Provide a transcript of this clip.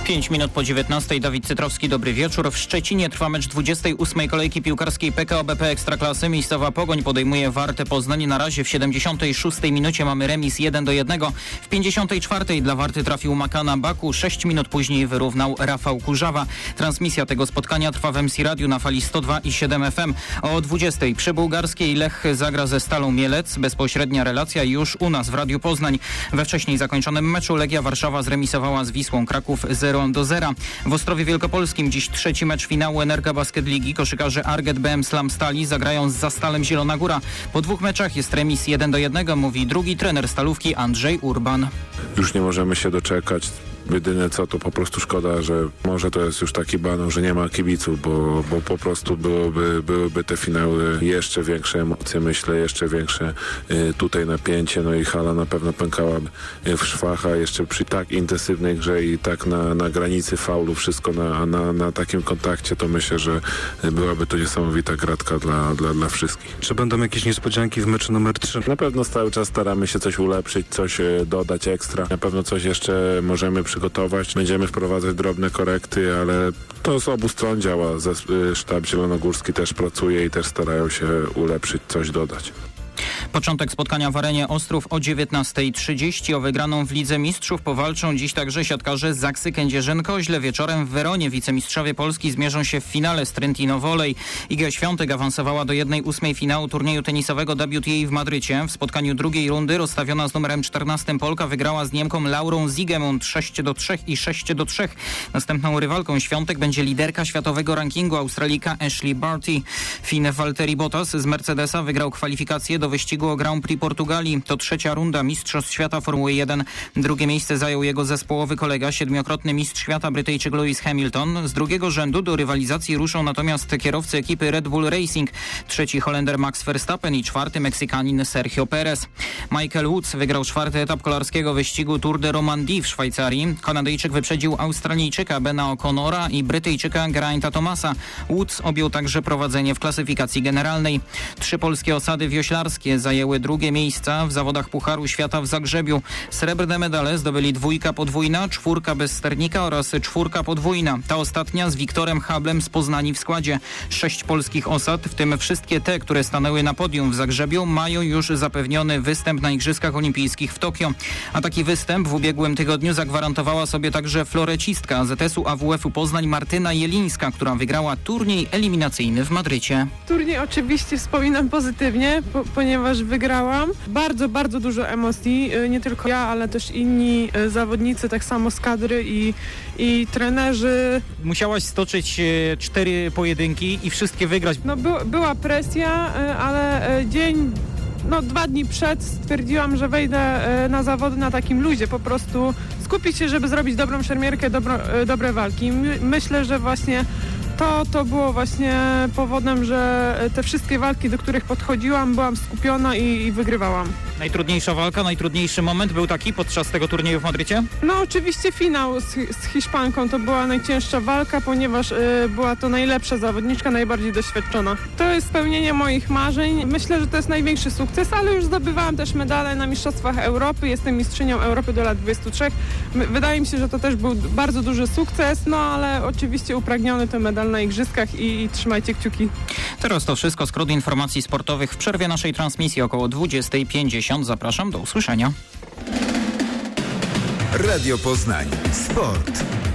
5 minut po 19. Dawid Cytrowski, dobry wieczór. W Szczecinie trwa mecz 28. kolejki piłkarskiej PKO BP Ekstraklasy. Miejscowa Pogoń podejmuje Wartę Poznań. Na razie w 76. minucie mamy remis 1-1. W 54. dla Warty trafił Makana Baku. 6 minut później wyrównał Rafał Kurzawa. Transmisja tego spotkania trwa w MC Radiu na fali 102,7 FM. O 20. przy bułgarskiej Lech zagra ze Stalą Mielec. Bezpośrednia relacja już u nas w Radiu Poznań. We wcześniej zakończonym meczu Legia Warszawa zremisowała z Wisłą Kraków 0-0. W Ostrowie Wielkopolskim dziś trzeci mecz finału Energa Basket Ligi. Koszykarze Arget BM Slam Stali zagrają z Zastalem Zielona Góra. Po 2 meczach jest remis 1-1, mówi drugi trener Stalówki Andrzej Urban. Już nie możemy się doczekać. Jedyne co, to po prostu szkoda, że może to jest już taki banał, że nie ma kibiców, bo po prostu byłyby te finały jeszcze większe emocje, myślę, jeszcze większe tutaj napięcie, no i hala na pewno pękałaby w szwach, a jeszcze przy tak intensywnej grze i tak na granicy faulu, wszystko na takim kontakcie, to myślę, że byłaby to niesamowita gratka dla wszystkich. Czy będą jakieś niespodzianki w meczu numer 3? Na pewno cały czas staramy się coś ulepszyć, coś dodać ekstra. Na pewno coś jeszcze możemy przygotować. Będziemy wprowadzać drobne korekty, ale to z obu stron działa. Sztab zielonogórski też pracuje i też starają się ulepszyć, coś dodać. Początek spotkania w arenie Ostrów o 19:30. O wygraną w Lidze Mistrzów powalczą dziś także siatkarze z Zaksy Kędzierzyn-Koźle. Wieczorem w Weronie wicemistrzowie Polski zmierzą się w finale z Trentino Volley. Iga Świątek awansowała do 1/8 finału turnieju tenisowego WTA w Madrycie. W spotkaniu drugiej rundy rozstawiona z numerem 14 Polka wygrała z Niemką Laurą Siegemund 6-3 i 6-3. Następną rywalką Świątek będzie liderka światowego rankingu Australijka Ashley Barty. Fin Valtteri Bottas z Mercedesa wygrał kwalifikacje do wyścigu o Grand Prix Portugalii. To trzecia runda Mistrzostw Świata Formuły 1. Drugie miejsce zajął jego zespołowy kolega, 7-krotny mistrz świata Brytyjczyk Lewis Hamilton. Z drugiego rzędu do rywalizacji ruszą natomiast kierowcy ekipy Red Bull Racing. Trzeci Holender Max Verstappen i czwarty Meksykanin Sergio Perez. Michael Woods wygrał 4. etap kolarskiego wyścigu Tour de Romandie w Szwajcarii. Kanadyjczyk wyprzedził Australijczyka Bena O'Connora i Brytyjczyka Geraint'a Thomasa. Woods objął także prowadzenie w klasyfikacji generalnej. 3 polskie osady wioślarskie zajęły drugie miejsca w zawodach Pucharu Świata w Zagrzebiu. Srebrne medale zdobyli 2 podwójna, 4 bez sternika oraz 4 podwójna. Ta ostatnia z Wiktorem Hablem z Poznani w składzie. 6 polskich osad, w tym wszystkie te, które stanęły na podium w Zagrzebiu, mają już zapewniony występ na Igrzyskach Olimpijskich w Tokio. A taki występ w ubiegłym tygodniu zagwarantowała sobie także florecistka AZS-u AWF-u Poznań Martyna Jelińska, która wygrała turniej eliminacyjny w Madrycie. Turniej oczywiście wspominam pozytywnie, ponieważ wygrałam. Bardzo, bardzo dużo emocji. Nie tylko ja, ale też inni zawodnicy, tak samo z kadry i trenerzy. Musiałaś stoczyć 4 pojedynki i wszystkie wygrać. No była presja, ale 2 dni przed stwierdziłam, że wejdę na zawody na takim luzie. Po prostu skupić się, żeby zrobić dobrą szermierkę, dobre walki. Myślę, że właśnie to było właśnie powodem, że te wszystkie walki, do których podchodziłam, byłam skupiona i wygrywałam. Najtrudniejsza walka, najtrudniejszy moment był taki podczas tego turnieju w Madrycie? No oczywiście finał z Hiszpanką to była najcięższa walka, ponieważ była to najlepsza zawodniczka, najbardziej doświadczona. To jest spełnienie moich marzeń. Myślę, że to jest największy sukces, ale już zdobywałam też medale na Mistrzostwach Europy. Jestem mistrzynią Europy do lat 23. Wydaje mi się, że to też był bardzo duży sukces, no ale oczywiście upragniony to medal na Igrzyskach i trzymajcie kciuki. Teraz to wszystko, skrót informacji sportowych w przerwie naszej transmisji około 20:50. Zapraszam, do usłyszenia. Radio Poznań. Sport.